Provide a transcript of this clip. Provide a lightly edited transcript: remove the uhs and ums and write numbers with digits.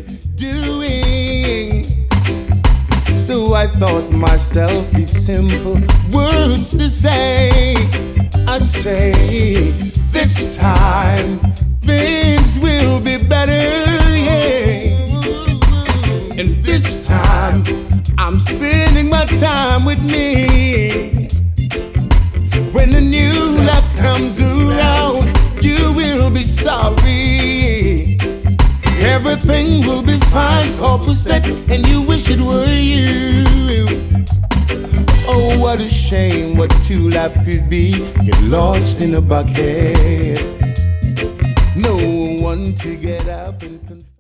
doing. So I thought myself these simple words to say. I say, this time things will be better, yeah. And this time I'm spending my time with me. When a new life comes around, you will be sorry. Everything will be fine, copacetic, and you wish it were you. Oh, what a shame what two life could be. Get lost in a bucket. No one to get up and